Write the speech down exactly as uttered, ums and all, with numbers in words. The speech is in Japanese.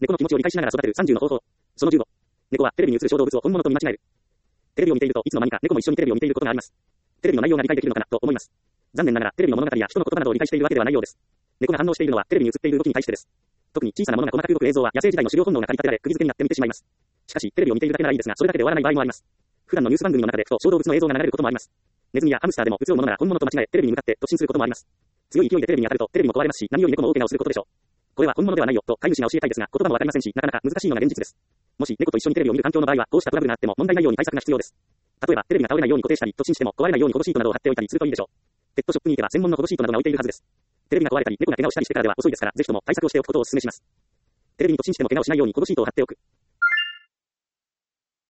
猫の気持ちを理解しながら育てるさんじゅうの方法。そのじゅうご。猫はテレビに映る小動物を本物と見間違える。テレビを見ているといつの間にか猫も一緒にテレビを見ていることがあります。テレビの内容が理解できるのかなと思います。残念ながらテレビの物語や人の言葉などを理解しているわけではないようです。猫が反応しているのはテレビに映っている動きに対してです。特に小さなものが細かく動く映像は野生時代の狩猟本能が駆り立てられ釘付けになって見てしまいます。しかしテレビを見ているだけならいいですが、それだけで終わらない場合もあります。普段のニュース番組の中でふと小動物の映像が流れることもあります。ネズミやハムスターでも映るものなら本物と間違えテレビに向かって突進することもあります。強い勢いでテレビに当たるとテレビも壊れますし、何より猫も大怪我をすることでしょう。これは本物ではないよと飼い主が教えたいですが、言葉もわかりませんし、なかなか難しいのが現実です。もし猫と一緒にテレビを見る環境の場合は、こうしたトラブルがあっても問題ないように対策が必要です。例えばテレビが倒れないように固定したり、突進しても壊れないように保護シートなどを貼っておいたりするといいでしょう。ペットショップに行けば専門の保護シートなどが置いているはずです。テレビが壊れたり猫が怪我をしたりしてからでは遅いですから、ぜひとも対策をしておくことをお勧めします。テレビに突進しても怪我をしないように保護シートを貼っておく。